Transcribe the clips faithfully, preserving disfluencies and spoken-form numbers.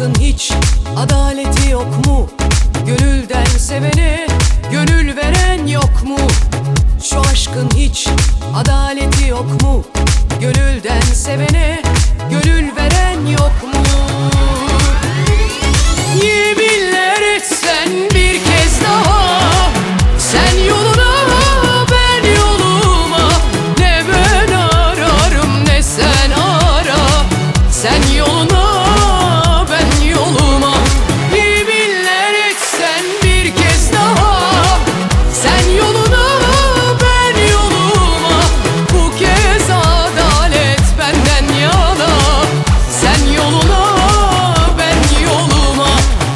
aşkın hiç adaleti yok mu? Gönülden sevene gönül veren yok mu? Şu aşkın hiç adaleti yok mu? Gönülden sevene gönül veren yok mu? Yeminler etsen bir kez daha, sen yoluna ben yoluma, ne ben ararım ne sen ara. Sen yoluna ben yoluma, yeminler etsen bir kez daha, sen yoluna ben yoluma, bu kez adalet benden yana. Sen yoluna ben yoluma.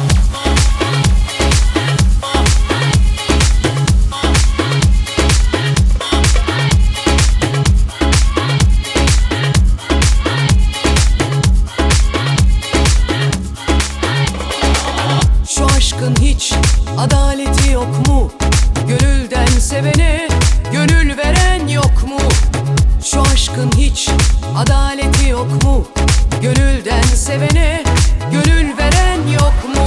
Şu aşkın hiç adaleti yok mu? Gönülden sevene gönül veren yok mu? Şu aşkın hiç adaleti yok mu? Gönülden sevene gönül veren yok mu?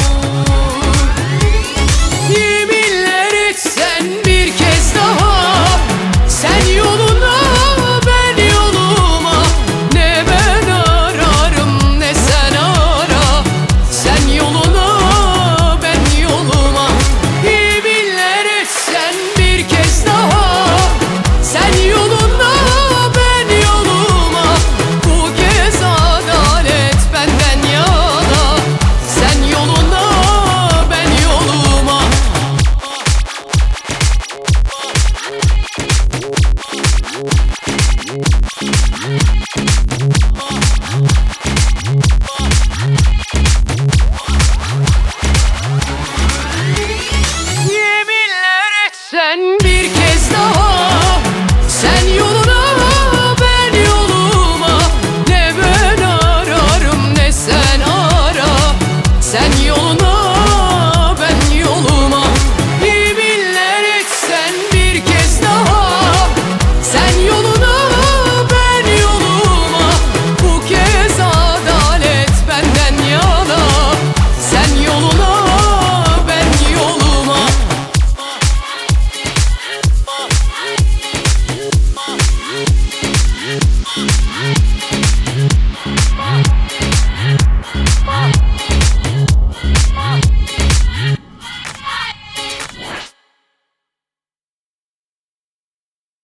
Yeminler etsen bir kez daha, sen yoluna ben yoluma, ne ben ararım ne sen ara. Sen yoluna ben yoluma, yeminler etsen bir kez daha, sen yoluna ben yoluma, bu kez adalet benden yana. Sen yoluna ben yoluma. Yeminler etsen bir kez daha, sen yoluna ben yoluma, ne ben ararım ne sen ara. Sen yoluna ben yoluma, yeminler etsen bir kez daha, sen yoluna ben yoluma, bu kez adalet benden yana. Sen yoluna ben yoluma. Yeah.